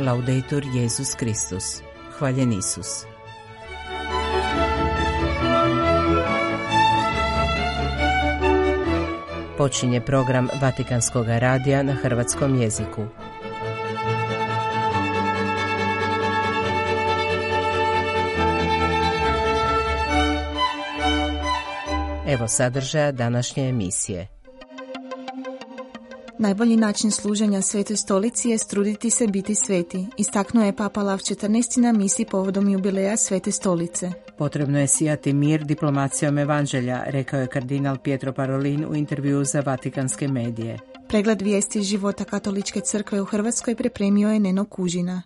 Laudetur Jesus Kristus. Hvaljen Isus. Počinje program Vatikanskog radija na hrvatskom jeziku. Evo sadržaja današnje emisije. Najbolji način služenja Svetoj stolici je truditi se biti sveti, istaknuo je Papa Lav XIV na misi povodom jubileja Svete stolice. Potrebno je sijati mir diplomacijom evanđelja, rekao je kardinal Pietro Parolin u intervjuu za vatikanske medije. Pregled vijesti iz života Katoličke crkve u Hrvatskoj pripremio je Neno Kužina.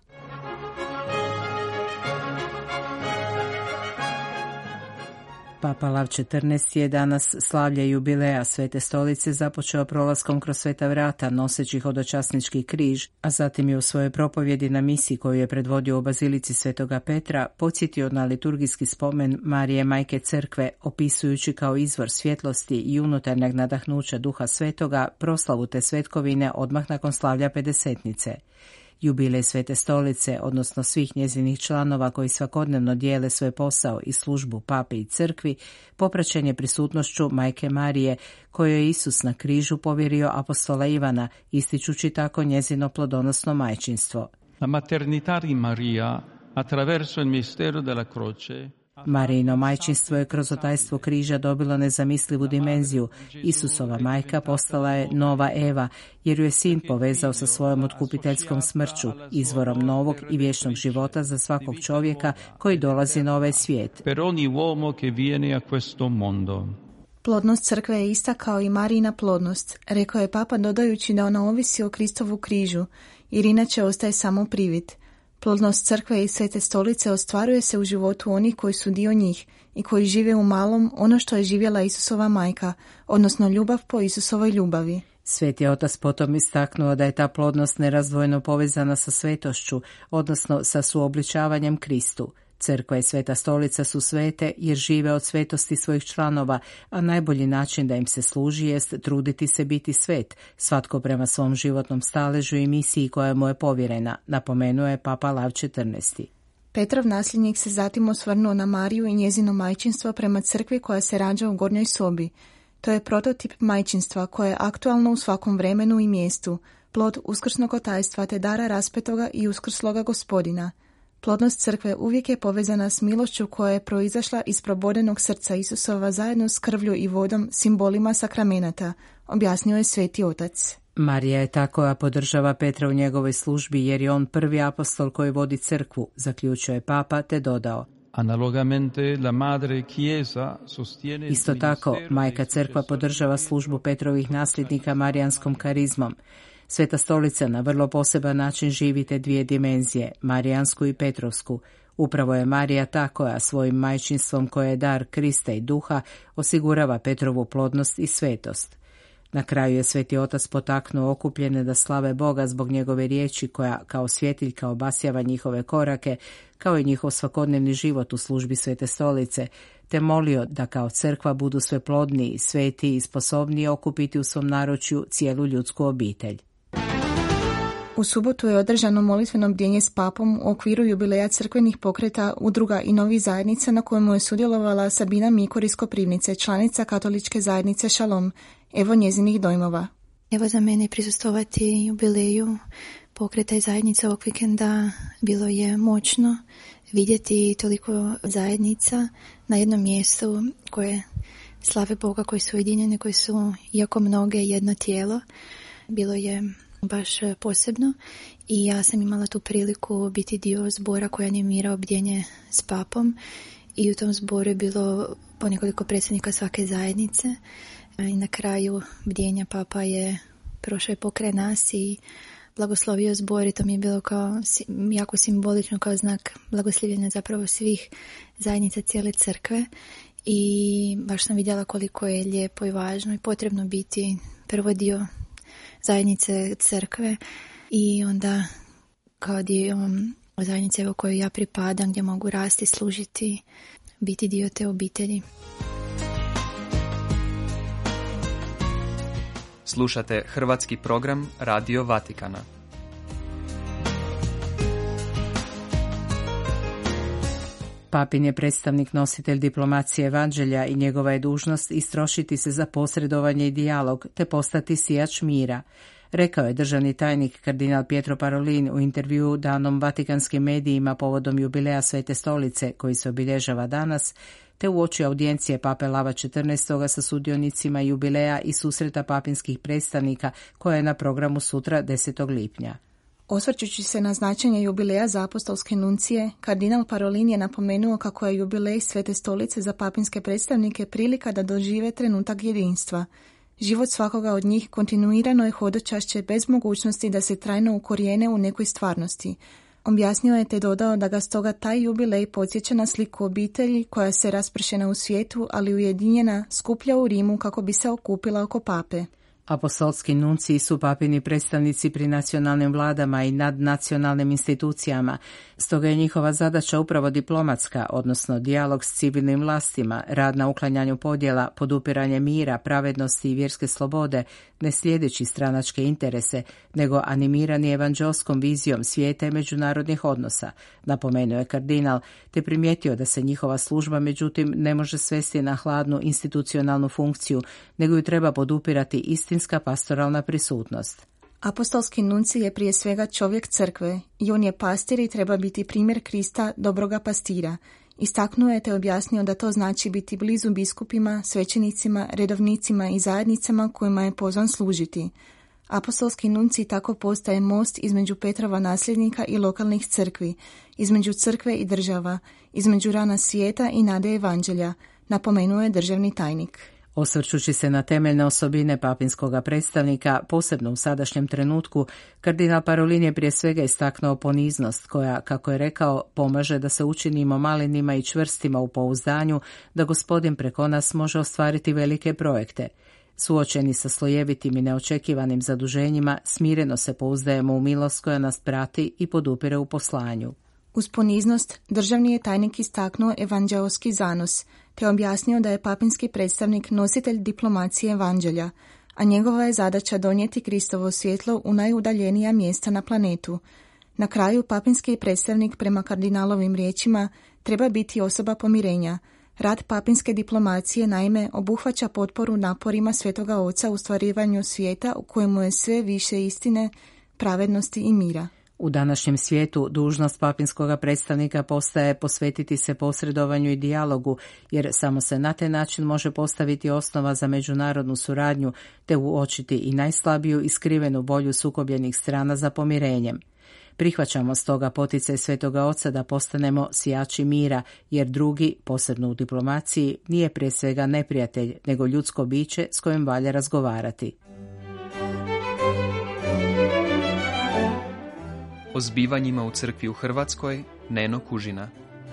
Papa Lav XIV je danas slavlje jubileja Svete stolice započeo prolaskom kroz sveta vrata noseći hodočasnički križ, a zatim je u svojoj propovjedi na misi koju je predvodio u bazilici Svetoga Petra podsjetio na liturgijski spomen Marije Majke Crkve, opisujući kao izvor svjetlosti i unutarnjeg nadahnuća Duha Svetoga proslavu te svetkovine odmah nakon slavlja Pedesetnice. Jubilej Svete stolice, odnosno svih njezinih članova koji svakodnevno dijele svoj posao i službu papi i crkvi, popraćen je prisutnošću Majke Marije, kojoj je Isus na križu povjerio apostola Ivana, ističući tako njezino plodonosno majčinstvo. La maternità di Maria attraverso il mistero della croce. Marijino majčinstvo je kroz otajstvo križa dobilo nezamislivu dimenziju. Isusova majka postala je nova Eva, jer ju je sin povezao sa svojom otkupiteljskom smrću, izvorom novog i vječnog života za svakog čovjeka koji dolazi na ovaj svijet. Per ogni uomo che viene a questo mondo. Plodnost crkve je ista kao i Marijina plodnost, rekao je Papa dodajući da ona ovisi o Kristovu križu, jer inače ostaje samo privid. Plodnost crkve i Svete stolice ostvaruje se u životu onih koji su dio njih i koji žive u malom ono što je živjela Isusova majka, odnosno ljubav po Isusovoj ljubavi. Sveti otac potom istaknuo da je ta plodnost nerazdvojno povezana sa svetošću, odnosno sa suobličavanjem Kristu. Crkva i Sveta stolica su svete jer žive od svetosti svojih članova, a najbolji način da im se služi jest truditi se biti svet, svatko prema svom životnom staležu i misiji koja mu je povjerena, napomenuo je Papa Lav XIV. Petrov nasljednik se zatim osvrnuo na Mariju i njezino majčinstvo prema crkvi koja se rađa u gornjoj sobi. To je prototip majčinstva koje je aktualno u svakom vremenu i mjestu, plod uskrsnog otajstva te dara raspetoga i uskrsloga Gospodina. Plodnost crkve uvijek je povezana s milošću koja je proizašla iz probodenog srca Isusova zajedno s krvlju i vodom, simbolima sakramenata, objasnio je Sveti otac. Marija je ta koja podržava Petra u njegovoj službi jer je on prvi apostol koji vodi crkvu, zaključio je Papa te dodao. Analogamente la madre chiesa sostiene. Isto tako, majka crkva podržava službu Petrovih nasljednika marijanskom karizmom. Sveta stolica na vrlo poseban način živi te dvije dimenzije, marijansku i petrovsku. Upravo je Marija ta koja svojim majčinstvom koje je dar Krista i Duha osigurava Petrovu plodnost i svetost. Na kraju je Sveti otac potaknuo okupljene da slave Boga zbog njegove riječi koja kao svjetiljka obasjava njihove korake, kao i njihov svakodnevni život u službi Svete stolice, te molio da kao crkva budu sve plodniji, svetiji i sposobniji okupiti u svom naručju cijelu ljudsku obitelj. U subotu je održano molitveno bdjenje s papom u okviru jubileja crkvenih pokreta, udruga i novih zajednica na kojemu je sudjelovala Sabina Mikor iz Koprivnice, članica katoličke zajednice Šalom. Evo njezinih dojmova. Evo za mene prisustvovati jubileju pokreta i zajednica ovog vikenda bilo je moćno vidjeti toliko zajednica na jednom mjestu koje slave Boga, koji su ujedinjene, koji su jako mnoge jedno tijelo. Bilo je baš posebno i ja sam imala tu priliku biti dio zbora koji animira bdjenje s papom i u tom zboru je bilo po nekoliko predsjednika svake zajednice i na kraju bdjenja papa je prošao pokraj nas i blagoslovio zbor i to mi je bilo kao jako simbolično, kao znak blagoslivljenja zapravo svih zajednica cijele crkve i baš sam vidjela koliko je lijepo i važno i potrebno biti prvo dio zajednice crkve i onda kao dio zajednice u kojoj ja pripadam, gdje mogu rasti, služiti, biti dio te obitelji. Slušate hrvatski program Radio Vatikana. Papin je predstavnik nositelj diplomacije evanđelja i njegova je dužnost istrošiti se za posredovanje i dijalog te postati sijač mira, rekao je državni tajnik kardinal Pietro Parolin u intervjuu danom vatikanskim medijima povodom jubileja Svete stolice koji se obilježava danas, te uoči audijencije pape Lava XIV sa sudionicima jubileja i susreta papinskih predstavnika koja je na programu sutra 10. lipnja. Osvrćući se na značenje jubileja za apostolske nuncije, kardinal Parolin je napomenuo kako je jubilej Svete stolice za papinske predstavnike prilika da dožive trenutak jedinstva. Život svakoga od njih kontinuirano je hodočašće bez mogućnosti da se trajno ukorijene u nekoj stvarnosti. Objasnio je te dodao da ga stoga taj jubilej podsjeća na sliku obitelji koja se raspršena u svijetu, ali ujedinjena, skuplja u Rimu kako bi se okupila oko pape. Apostolski nunciji su papini predstavnici pri nacionalnim vladama i nadnacionalnim institucijama, stoga je njihova zadaća upravo diplomatska, odnosno dijalog s civilnim vlastima, rad na uklanjanju podjela, podupiranje mira, pravednosti i vjerske slobode, ne slijedeći stranačke interese, nego animirani evanđelskom vizijom svijeta i međunarodnih odnosa, napomenuo je kardinal, te primijetio da se njihova služba međutim ne može svesti na hladnu institucionalnu funkciju, nego ju treba podupirati istinska pastoralna prisutnost. Apostolski nuncij je prije svega čovjek crkve i on je pastir i treba biti primjer Krista, dobroga pastira. Istaknuo je te objasnio da to znači biti blizu biskupima, svećenicima, redovnicima i zajednicama kojima je pozvan služiti. Apostolski nuncij tako postaje most između Petrova nasljednika i lokalnih crkvi, između crkve i država, između rana svijeta i nade evanđelja, napomenuo je državni tajnik. Osvrćući se na temeljne osobine papinskoga predstavnika, posebno u sadašnjem trenutku, kardinal Parolin je prije svega istaknuo poniznost koja, kako je rekao, pomaže da se učinimo malinima i čvrstima u pouzdanju da Gospodin preko nas može ostvariti velike projekte. Suočeni sa slojevitim i neočekivanim zaduženjima, smireno se pouzdajemo u milost koja nas prati i podupire u poslanju. Uz poniznost, državni je tajnik istaknuo evanđeoski zanos, te objasnio da je papinski predstavnik nositelj diplomacije evanđelja, a njegova je zadaća donijeti Kristovo svjetlo u najudaljenija mjesta na planetu. Na kraju, papinski predstavnik prema kardinalovim riječima treba biti osoba pomirenja. Rad papinske diplomacije naime obuhvaća potporu naporima Svetoga Oca u stvarivanju svijeta u kojemu je sve više istine, pravednosti i mira. U današnjem svijetu dužnost papinskoga predstavnika postaje posvetiti se posredovanju i dijalogu, jer samo se na taj način može postaviti osnova za međunarodnu suradnju te uočiti i najslabiju i skrivenu volju sukobljenih strana za pomirenjem. Prihvaćamo stoga poticaj Svetoga Oca da postanemo sijači mira, jer drugi, posebno u diplomaciji, nije prije svega neprijatelj, nego ljudsko biće s kojim valja razgovarati. O zbivanjima u crkvi u Hrvatskoj, Neno Kužina.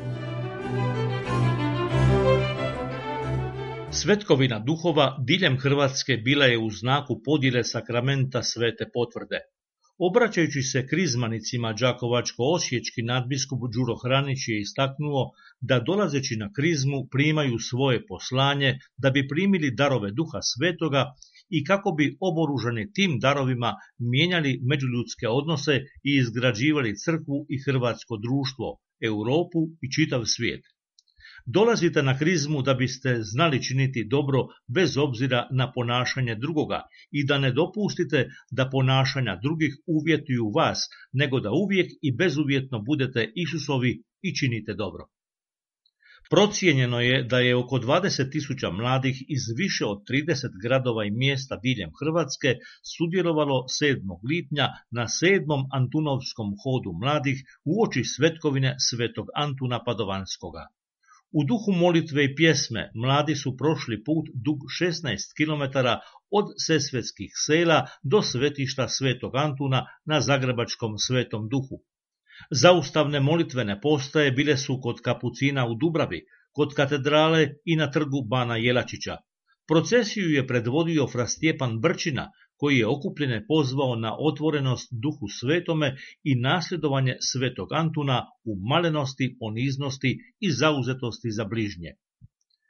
Svetkovina duhova diljem Hrvatske bila je u znaku podjele sakramenta Svete potvrde. Obraćajući se krizmanicima đakovačko-osječki nadbiskup Đuro Hranić je istaknuo da dolazeći na krizmu primaju svoje poslanje da bi primili darove Duha Svetoga i kako bi oboružani tim darovima mijenjali međuljudske odnose i izgrađivali crkvu i hrvatsko društvo, Europu i čitav svijet. Dolazite na krizmu da biste znali činiti dobro bez obzira na ponašanje drugoga i da ne dopustite da ponašanja drugih uvjetuju vas, nego da uvijek i bezuvjetno budete Isusovi i činite dobro. Procijenjeno je da je oko 20.000 mladih iz više od 30 gradova i mjesta diljem Hrvatske sudjelovalo 7. lipnja na 7. Antunovskom hodu mladih uoči svetkovine Svetog Antuna Padovanskoga. U duhu molitve i pjesme mladi su prošli put dug 16 km od Sesvetskih sela do svetišta Svetog Antuna na zagrebačkom Svetom Duhu. Zaustavne molitvene postaje bile su kod kapucina u Dubravi, kod katedrale i na trgu Bana Jelačića. Procesiju je predvodio fra Stjepan Brčina, koji je okupljene pozvao na otvorenost Duhu Svetome i nasljedovanje Svetog Antuna u malenosti, poniznosti i zauzetosti za bližnje.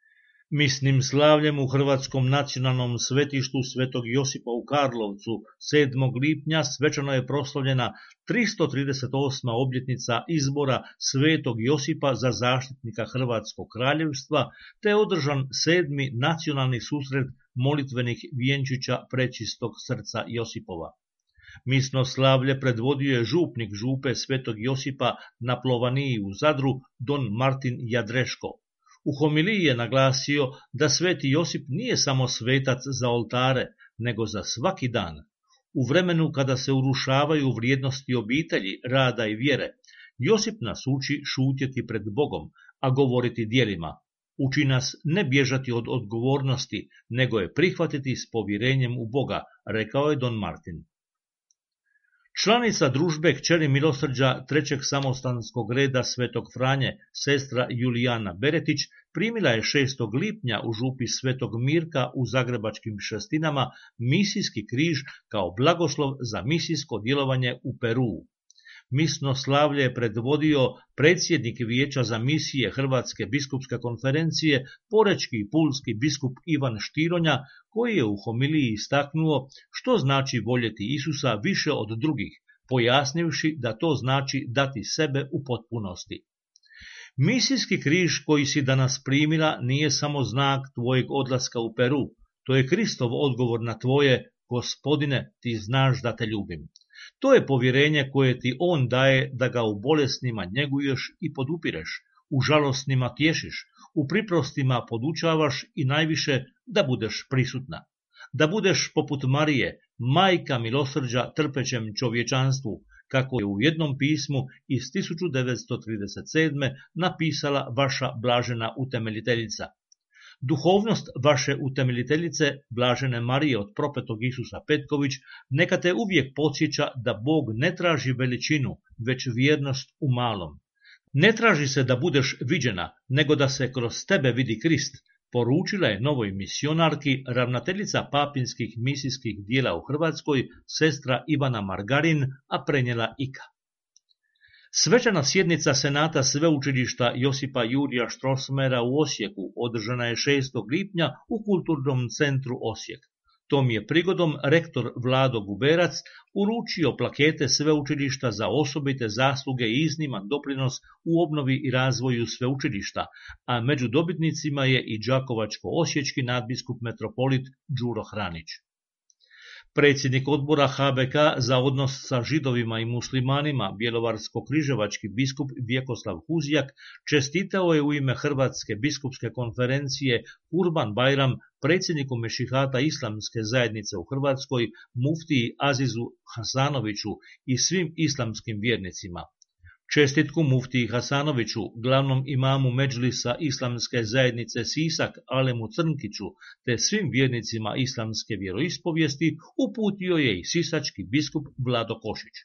Misnim slavljem u Hrvatskom nacionalnom svetištu Svetog Josipa u Karlovcu 7. lipnja svečano je proslavljena 338. obljetnica izbora Svetog Josipa za zaštitnika Hrvatskog kraljevstva, te je održan 7. nacionalni susret molitvenih vjenčića Prečistog srca Josipova. Misno slavlje predvodio je župnik župe Svetog Josipa na Plovaniji u Zadru, don Martin Jadreško. U homiliji je naglasio da Sveti Josip nije samo svetac za oltare, nego za svaki dan. U vremenu kada se urušavaju vrijednosti obitelji, rada i vjere, Josip nas uči šutjeti pred Bogom, a govoriti djelima. Uči nas ne bježati od odgovornosti, nego je prihvatiti s povjerenjem u Boga, rekao je don Martin. Članica družbe kćeri milosrđa Trećeg samostanskog reda Svetog Franje, sestra Julijana Beretić, primila je 6. lipnja u župi Svetog Mirka u Zagrebačkim Šestinama misijski križ kao blagoslov za misijsko djelovanje u Peruu. Misno slavlje je predvodio predsjednik Vijeća za misije Hrvatske biskupske konferencije, porečki i pulski biskup Ivan Štironja, koji je u homiliji istaknuo što znači voljeti Isusa više od drugih, pojasnivši da to znači dati sebe u potpunosti. Misijski križ koji si danas primila nije samo znak tvojeg odlaska u Peru, to je Kristov odgovor na tvoje: Gospodine, ti znaš da te ljubim. To je povjerenje koje ti on daje da ga u bolesnima njeguješ i podupireš, u žalosnima tješiš, u priprostima podučavaš i najviše da budeš prisutna. Da budeš poput Marije, majka milosrđa trpećem čovječanstvu, kako je u jednom pismu iz 1937. napisala vaša blažena utemeljiteljica. Duhovnost vaše utemeljiteljice, blažene Marije od propetog Isusa Petković, neka te uvijek podsjeća da Bog ne traži veličinu, već vjernost u malom. Ne traži se da budeš viđena, nego da se kroz tebe vidi Krist, poručila je novoj misionarki ravnateljica papinskih misijskih dijela u Hrvatskoj, sestra Ivana Margarin, a prenijela Ika. Svečana sjednica Senata Sveučilišta Josipa Jurija Strossmayera u Osijeku održana je 6. lipnja u Kulturnom centru Osijek. Tom je prigodom rektor Vlado Guberac uručio plakete sveučilišta za osobite zasluge i izniman doprinos u obnovi i razvoju sveučilišta, a među dobitnicima je i đakovačko-osječki nadbiskup metropolit Đuro Hranić. Predsjednik odbora HBK za odnos sa židovima i muslimanima, bjelovarsko-križevački biskup Vjekoslav Huzjak, čestitao je u ime Hrvatske biskupske konferencije Kurban Bajram predsjedniku Mešihata Islamske zajednice u Hrvatskoj, muftiji Azizu Hasanoviću i svim islamskim vjernicima. Čestitku muftiji Hasanoviću, glavnom imamu Medžlisa Islamske zajednice Sisak Alemu Crnkiću, te svim vjernicima islamske vjeroispovijesti uputio je i sisački biskup Vlado Košić.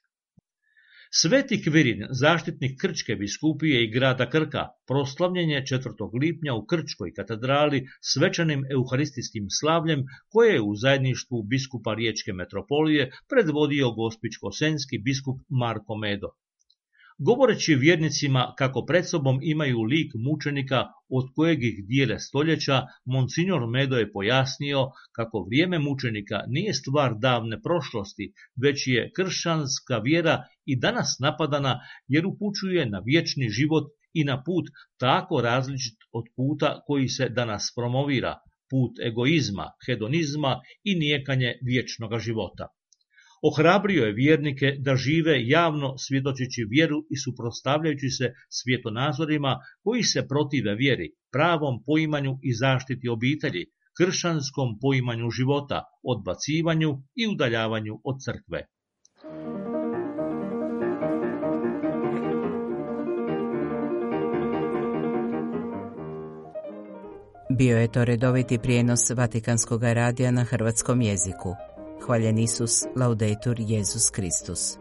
Sveti Kvirin, zaštitnik Krčke biskupije i grada Krka, proslavljen je 4. lipnja u Krčkoj katedrali svečanim euharistijskim slavljem koje je u zajedništvu biskupa Riječke metropolije predvodio gospićko-senjski biskup Marko Medo. Govoreći vjernicima kako pred sobom imaju lik mučenika od kojeg ih dijele stoljeća, Monsignor Medo je pojasnio kako vrijeme mučenika nije stvar davne prošlosti, već je kršćanska vjera i danas napadana jer upućuje na vječni život i na put tako različit od puta koji se danas promovira, put egoizma, hedonizma i nijekanje vječnoga života. Ohrabrio je vjernike da žive javno svjedočeći vjeru i suprotstavljajući se svjetonazorima koji se protive vjeri, pravom poimanju i zaštiti obitelji, kršćanskom poimanju života, odbacivanju i udaljavanju od crkve. Bio je to redoviti prijenos Vatikanskog radija na hrvatskom jeziku. Hvaljen Isus, laudetur Jesus Kristus.